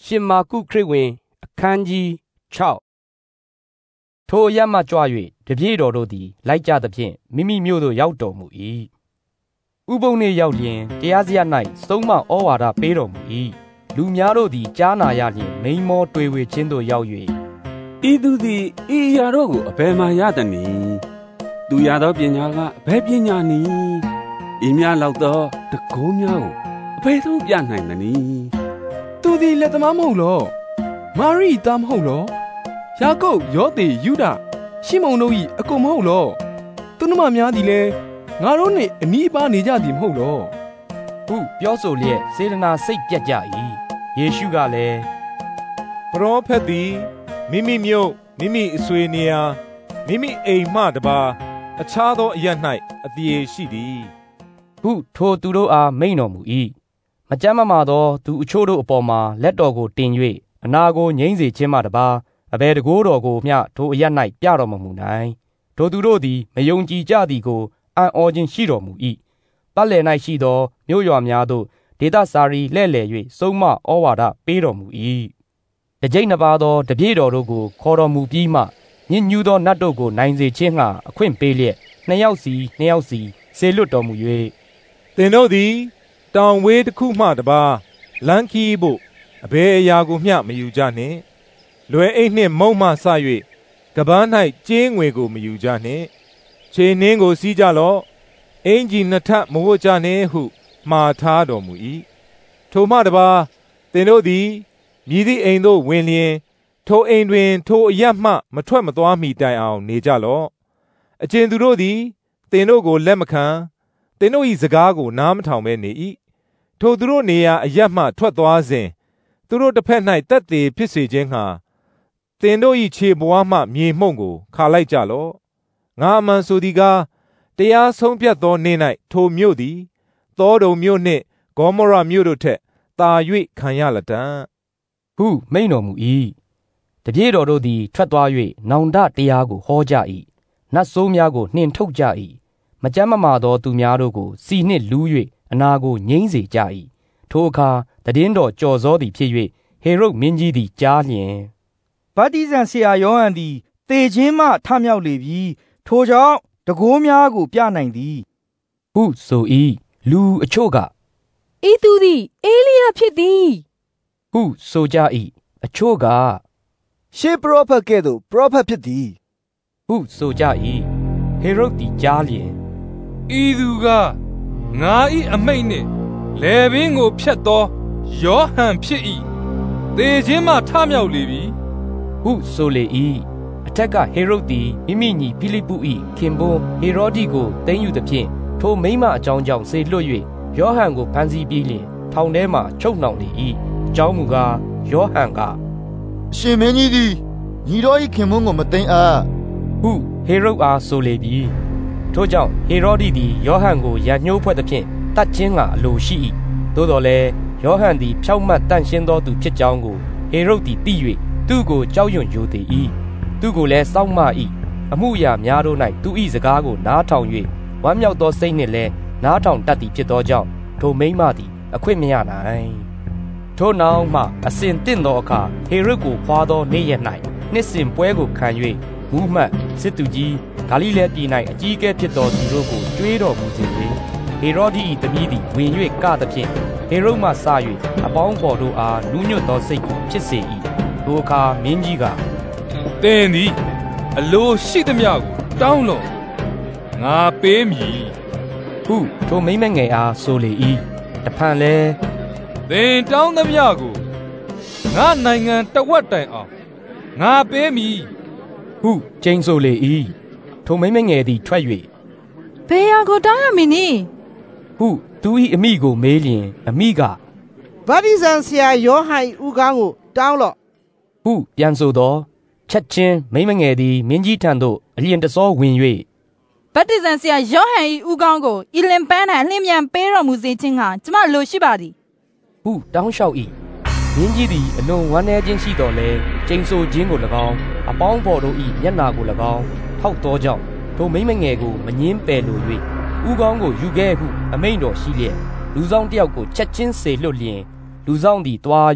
ရှင်မာကုခရစ်ဝင်အခန်းကြီး6ထိုအရပ်မှကြွ၍တပည့်တော်တို့သည်လိုက်ကြသဖြင့်မိမိမြို့သို့ရောက်တော်မူ၏ဥပုံနေ့ရောက်လျင်တရားစရပ်၌သုံးမဩဝါဒပေးတော်မူ၏လူများတို့သည်ကြားနာရလျင်မိန်မောတွေ့ဝေခြင်းသို့ရောက်၍ဤသူသည်ဤအရာတို့ကိုအဘယ်မှရသနည်းသူရသောပညာကအဘယ်ပညာနည်းဤများလောက်သောတကုံးများကိုအဘယ်သို့ပြနိုင်သနည်းသူသည်လက်သမားမဟုတ်လောမာရိသားမဟုတ်လောယာကုပ်ယောသေယုဒရှီမုန်တို့၏အကိုမဟုတ်လောသူတို့မများသည်လည်းငါတို့နှင့်အနီးအပါးနေကြသည်မဟုတ်လောဟုပြောဆိုလျက်စေတနာစိတ်ပြတ်ကြ၏ယေရှုကလည်းပရောဖက်သည်မိမိမြို့မိမိအဆွေနေရာမိမိအိမ်မှတပါအခြားသောအရပ်၌အသရေရှိသည်ဟုထိုသူတို့အားမိန့်တော်မူ၏မကြမ်းမမာသောသူအချို့တို့အပေါ်မှာလက်တော်ကိုတင်၍အနာကိုငြိမ့်စေခြင်းမှတပါအဘယ်တကိုးတော်ကိုမျှထိုအရပ်၌ပြတော်မမူနိုင်ထိုသူတို့သည်မယုံကြည်ကြသည်ကိုအံ့ဩခြင်းရှိတော်မူ၏ပတ်လည်၌ရှိသောမြို့ရွာများသို့ဒေသစာရီလှဲ့လေ၍ဆုံးမဩဝါဒပေးတော်မူ၏တကြိမ်နှစ်ပါးသောတပည့်တော်တို့ကိုခေါ်တော်မူပြီးမှညဉ့်ညူးသောနတ်တို့ကိုနိုင်စေခြင်းငှာအခွင့်ပေးလျက်နှစ်ယောက်စီစေလွတ်တော်မူ၍သင်တို့သည်တောင်ဝေးတစ်ခုမှတပါလမ်းခီးဖို့အဘယ်အရာကိုမျှမယူကြနှင့်လွယ်အိတ်နှင့်မုံမှဆ၍ကပန်း၌ကြေးငွေကိုမယူကြနှင့်ခြေနှင်းကိုစီးကြလော့အင်ကြီးနှစ်ထပ်မဝတ်ကြနှင့်ဟုမှားထားတော်မူ၏ထိုမှတပါသင်တို့သည်မြည်သည့်အိမ်သို့ဝင်လျင်ထိုအိမ်တွင်ထိုအရပ်မှမထွက်မသွားမီတိုင်အောင်နေကြလော့အကျဉ်သူတို့သည်သင်တို့ကိုလက်မခံသင်တို့၏စကားကိုနားမထောင်ဘဲနေ၏ထိုသူတို့နေရာအရပ်မှထွက်သွားစဉ်သူတို့တစ်ဖက်၌တက်သေးဖြစ်စေခြင်းငှာသင်တို့၏ခြေဘဝမှမြေမှုန့်ကိုခါလိုက်ကြလော့ငါအမှန်ဆိုသည်ကားတရားဆုံးဖြတ်သောနေ့၌ထိုမြို့သည်သောဒုံမြို့နှင့်ဂေါမောရမြို့တို့ထက်သာ၍ခံရလတံ့ဟုမိန့်တော်မူ၏တပည့်တော်တို့သည်ထွက်သွား၍နောင်တတရားကိုဟောကြ၏နတ်ဆိုးများကိုနှင်ထုတ်ကြ၏မကြမ်းမမာသောသူများတို့ကိုစီနှင့်လူး၍အနာကိုငြိမ့်စေကြ၏ထိုအခါတည်င်းတော်ကြော်စောသည်ဖြစ်၍ဟေရုဒ်မင်းကြီးသည်ကြားလျင်ဗတ္တိဇံဆရာယောဟန်သည်သေခြင်းမှထမြောက်လေပြီထိုကြောင့်တကိုးများကိုပြနိုင်သည်ဟုဆို၏လူအချို့ကဤသူသည်အေလိယဖြစ်သည်ဟုဆိုကြ၏အချို့ကရှေးပရောဖက်ကဲ့သို့ပရောဖက်ဖြစ်သည်ဟုဆိုကြ၏ဟေရုဒ်သည်ကြားလျင်ဤသူကငါ၏အမိန့်နှင့်လေပင်ကိုဖျက်သောယောဟန်ဖြစ်၏သေခြင်းမှထမြောက်လေပြီဟုဆိုလေ၏အထက်ကဟေရုဒ်သည်မိမိညီဖိလိပ္ပု၏ခင်ပွန်းဟေရောဒိကိုသိမ်းယူသဖြင့်ထိုမိန်းမအကြောင်းကြောင့်စေလွှတ်၍ယောဟန်ကိုဖမ်းဆီးပြီးလျှင်ထောင်ထဲမှချုပ်နှောင်လေ၏အကြောင်းမူကားယောဟန်ကအရှင်မင်းကြီးသည်ညီတော်၏ခင်ပွန်းကိုမသိမ်းအားဟုဟေရုဒ်အားဆိုလေပြီထို့ကြောင့်ဟေရောဒိသည်ယောဟန်ကိုရန်ညှိုးဖွဲ့သဖြင့်တတ်ခြင်းကအလိုရှိ၏သို့တော်လည်းယောဟန်သည်ဖြောင့်မတ်တန့်ရှင်းသောသူဖြစ်ကြောင်းကိုဟေရုဒ်သည်သိ၍သူ့ကိုကြောက်ရွံ့ယိုသေး၏သူကိုလည်းစောင့်မ၏အမှုရာများတို့၌သူ၏စကားကိုနားထောင်၍ဝမ်းမြောက်သောစိတ်နှင့်လည်းနားထောင်တတ်သည်ဖြစ်သောကြောင့်ထိုမိန်းမသည်အခွင့်မရနိုင်ထိုနောက်မှအစဉ်တင့်သောအခါဟေရုဒ်ကိုခွာသောနေ့ရက်၌နှစ်စဉ်ပွဲကိုခံ၍မူးမှတ်စစ်သူကြီးဂါလိလဲပြည်၌အကြီးအကဲဖြစ်သောသူတို့ကိုကြွေးတော်မူစေ၍ဟေရောဒိ၏သမီးသည်ဝင်၍ကသဖြင့်ဟေရုဒ်မှစ၍အပေါင်းဖော်တို့အားနူးညွတ်သောစိတ်ကိုဖြစ်စေ၏ထိုအခါမင်းကြီးကသင်သည်အလိုရှိသမျှကိုတောင်းလော့ငါပေးမည်ဟုထိုမိန်းမငယ်အားဆိုလေ၏တဖန်လည်းသင်တောင်းသမျှကိုငါနိုင်ငံတဝက်တိုင်အောင်ငါပေးမည်ဟုကျိန်ဆိုလေ၏ထိုမိန်းမငယ်သည်ထွက်၍ဘယ်ရာကိုတောင်းရမည်နည်းဟုသူ၏အမိကိုမေးလျင်အမိကဗတ္တိဇံဆရာယောဟန်၏ဥကောင်းကိုတောင်းလော့ဟုပြန်ဆိုသောချက်ချင်းမိန်းမငယ်သည်မင်းကြီးထံသို့အလျင်တဆောဝင်၍ဗတ္တိဇံဆရာယောဟန်၏ဥကောင်းကိုဤလင်ပန်း၌အလင်းမြန်ပေးတော်မူစေခြင်းဟာကျမလိုရှိပါသည်ဟုတောင်းလျှောက်၏မင်းကြီးသည်အလွန်ဝမ်းနည်းခြင်းရှိတော်လဲကျိန်ဆိုခြင်းကို၎င်းအပေါင်းဖော်တို့၏မျက်နာကို၎င်းထောက်သောကြောင့်ထိုမိန်းမငယ်ကိုမငင်းပယ်လို၍ဥကောင်းကိုယူခဲ့ဟုအမိန့်တော်ရှိလျက်လူဆောင်တယောက်ကိုချက်ချင်းစေလွတ်လျင်လူဆောင်သည်တွား၍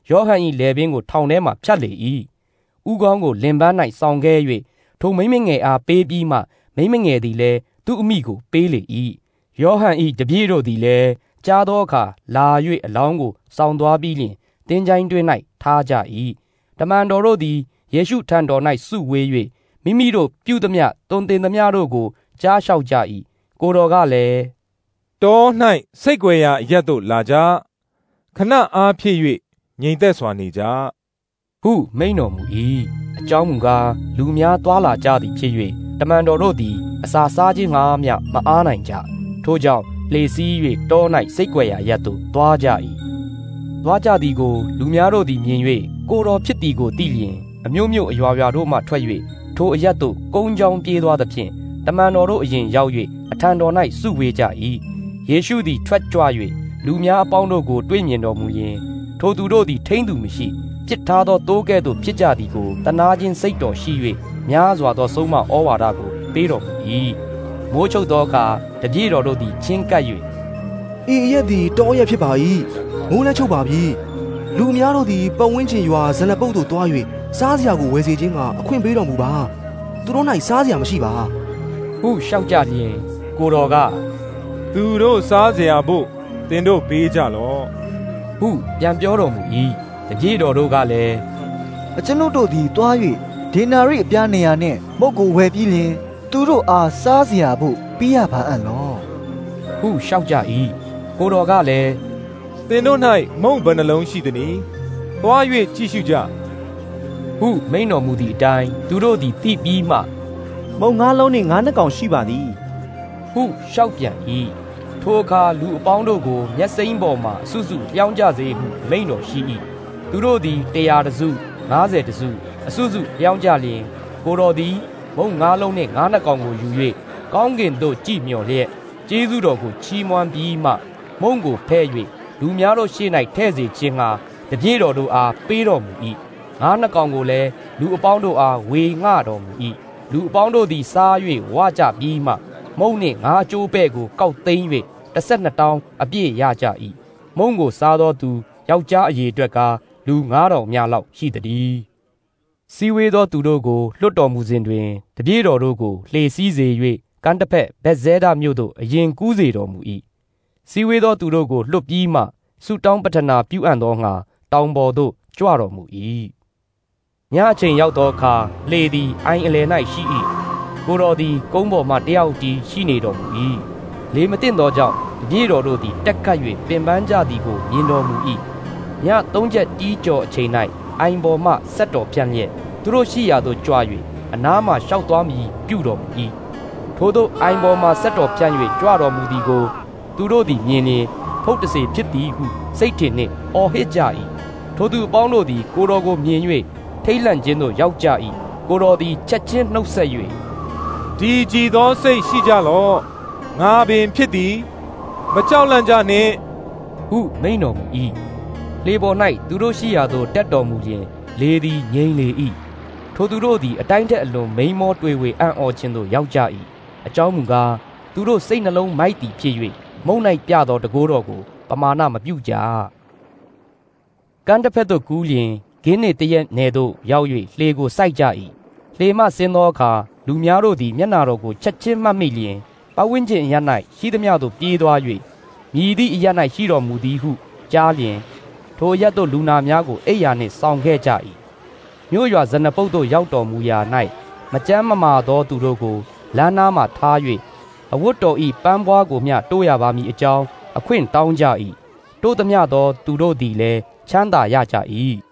ယောဟန်၏လယ်ပင်ကိုထောင်ထဲမှဖြတ်လေ၏ဥကောင်းကိုလင်ပန်း၌ဆောင်ခဲ့၍ထိုမိမ့်မငယ်အားပေးပြီးမှမိမ့်မငယ်သည်လည်းသူ့အမိကိုပေးလေ၏ယောဟန်၏တပည့်တို့သည်လည်းကြားသောအခါလာ၍အလောင်းကိုဆောင်သွားပြီးလျှင်တင်းချိုင်းတွင်၌ထားကြ၏တမန်တော်တို့သည်ယေရှုထံတော်၌စုဝေး၍မိမိတို့ပြုသမျှတုန်တင်သမျှတို့ကိုကြားလျှောက်ကြ၏ကိုတော်ကလည်းတော၌စိတ်ကြွယ်ရာအရက်သို့လာကြခဏအားဖြစ်၍ငြိမ်သက်စွာနေကြဟုမိန့်တော်မူ၏အကြောင်းမူကားလူများတွာလာကြသည်ဖြစ်၍တမန်တော်တို့သည်အစာစားခြင်းငှားမျှမအားနိုင်ကြထို့ကြောင့်လှေစီး၍တော၌စိတ်ကြွယ်ရာအရက်သို့သွားကြ၏သွားကြသည်ကိုလူများတို့သည်မြင်၍ကိုတော်ဖြစ်သည်ကိုသိလျင်အမျိုးမျိုးအရွာရွာတို့မှထွက်၍ထိုအရက်သို့ကုန်းချောင်းပြေးသွားသဖြင့်တမန်တော်တို့အရင်ရောက်၍အထံတော်၌စုဝေးကြ၏ယေရှုသည်ထွက်ကြွ၍လူများအပေါင်းတို့ကိုတွေ့မြင်တော်မူလျင်ထိုသူတို့သည်ထိမ့်သူမရှိပြစ်ထားသောတိုးကဲ့သို့ဖြစ်ကြသည်ကိုတနာခြင်းစိတ်တော်ရှိ၍များစွာသောဆုံးမဩဝါဒကိုပေးတော်မူ၏မိုးချုပ်သောအခါတပည့်တော်တို့သည်ချင်းကပ်၍ဤရက်သည်တောရက်ဖြစ်ပါ၏မိုးလည်းချုပ်ပါပြီလူများတို့သည်ပတ်ဝန်းကျင်ရွာဇနပုတ်သို့တွား၍စားစရာကိုဝယ်စေခြင်းကအခွင့်ပေးတော်မူပါသူတို့၌စားစရာမရှိပါဟုလျှောက်ကြလျင်ကိုတော်ကသူတို့စားစရာဖို့သင်တို့ပေးကြလော့ဟုပြန်ပြောတော်မူ၏တပည့်တော်တို့ကလည်းအကျွန်ုပ်တို့သည်တွား၍ဒေနာရိအပြား200နှင့်မုတ်ကိုဝယ်ပြီးလျင်သူတို့အားစားစရာဖို့ပေးရပါအံ့လောဟုလျှောက်ကြ၏ကိုတော်ကလည်းသင်တို့၌မုန့်ဘယ်နှလုံးရှိသနည်းသွား၍ကြည့်ရှုကြဟုမိန့်တော်မူသည့်အတိုင်းသူတို့သည်သိပြီးမှမုန့်9လုံးနှင့်9နှကောင်ရှိပါသည်ဟုလျှောက်ပြန်၏ထိုအခါလူအပေါင်းတို့ကိုမျက်စိမ်းပေါ်မှအစုစုလျောင်းကြစေဟုမိန့်တော်ရှိ၏သူတို့သည်100တစု50တစုအစုစုလျောင်းကြလျင်ကိုတော်သည်မုန့်9လုံးနှင့်9နှကောင်ကိုယူ၍ကောင်းကင်သို့ကြည့်မျှော်လျက်ကျေးဇူးတော်ကိုချီးမွမ်းပြီးမှမုန့်ကိုဖဲ့၍လူများတို့ရှေ့၌ထဲ့စေခြင်းဟာတပည့်တော်တို့အားပေးတော်မူ၏9နှကောင်ကိုလည်းလူအပေါင်းတို့အားဝေငှတော်မူ၏လူအပေါင်းတို့သည်စား၍ဝကြပြီးမှမုန့်နှင့်9အကျိုးပဲ့ကိုကောက်သိမ်း၍12တောင်းအပြည့်ရကြ၏မုန့်ကိုစားသောသူယောက်ျားအရေအတွက်ကလူ9000များလောက်ရှိသည်စီဝေးသောသူတို့ကိုလွတ်တော်မူစဉ်တွင်တပည့်တော်တို့ကိုလှေစီးစေ၍ကမ်းတစ်ဖက်ဗက်ဇဲဒမြို့သို့အရင်ကူးစေတော်မူ၏စီဝေးသောသူတို့ကိုလွတ်ပြီးမှဆုတောင်းပတနာပြုအပ်သောငှာတောင်ပေါ်သို့ကြွတော်မူ၏ညအချိန်ရောက်သောအခါလှေသည်အိုင်အလယ်၌ရှိ၏ကိုတော်သည်ကုန်းပေါ်မှတယောက်တည်းရှိနေတော်မူ၏လေမတင်သောကြောင့်တပည့်တော်တို့သည်တက်ခတ်၍ပင်ပန်းကြသည်ကိုမြင်တော်မူ၏ည3ချက်တီးကြော်အချိန်၌အိုင်ပေါ်မှဆက်တော်ဖြန့်လျက်သူတို့ရှိရာသို့ကြွ၍အနားမှရှောက်သွားမည်ပြုတော်မူ၏ထို့သောအိုင်ပေါ်မှဆက်တော်ဖြန့်၍ကြွတော်မူသည်ကိုသူတို့သည်မြင်လျင်ဖုတ်တစေဖြစ်သည်ဟုစိတ်ထင်နှင့်အော်ဟစ်ကြ၏ထိုသူအပေါင်းတို့သည်ကိုတော်ကိုမြင်၍ထိတ်လန့်ခြင်းသို့ရောက်ကြ၏ကိုတော်သည်ချက်ချင်းနှုတ်ဆက်၍ဒီကြည်သောစိတ်ရှိကြလော့ငါပင်ဖြစ်သည်မကြောက်လန့်ကြနှင့်ဟုမိန့်တော်မူ၏လေပေါ်၌သူတို့ရှိရာသို့တက်တော်မူလျင်လေသည်ငြိမ်လေ၏ထိုသူတို့သည်အတိုင်းထက်အလွန်မိန်မောတွေ့ဝေအံ့ဩခြင်းသို့ရောက်ကြ၏အကြောင်းမူကားသူတို့စိတ်နှလုံးမိုက်သည်ဖြစ်၍မုန်၌ပြသောတကိုးတော်ကိုပမာဏမပြုကြကမ်းတစ်ဖက်သို့ကူးလျင်ဂင်းနေတရက်နယ်သို့ရောက်၍လှေကိုစိုက်ကြ၏လှေမှဆင်းသောအခါလူများတို့သည်မျက်နာတော်ကိုချက်ချင်းမှတ်မိလျင်ပတ်ဝန်းကျင်အရပ်၌ရှိသမျှသို့ပြေးသွား၍မြည်သည့်အရပ်၌ရှိတော်မူသည်ဟုကြားလျင်ထိုအရပ်သို့လူနာများကိုအိယာနှင့်ဆောင်ခဲ့ကြ၏မြို့ရွာဇနပုတ်သို့ရောက်တော်မူရာ၌မကြမ်းမမာသောသူတို့ကိုလမ်းနားမှထား၍အဝတ်တော်ဤပန်းပွားကိုမျှတိုးရပါမည်အကြောင်းအခွင့်တောင်းကြ၏တိုးသမျှသောသူတို့သည်လည်းချမ်းသာရကြ၏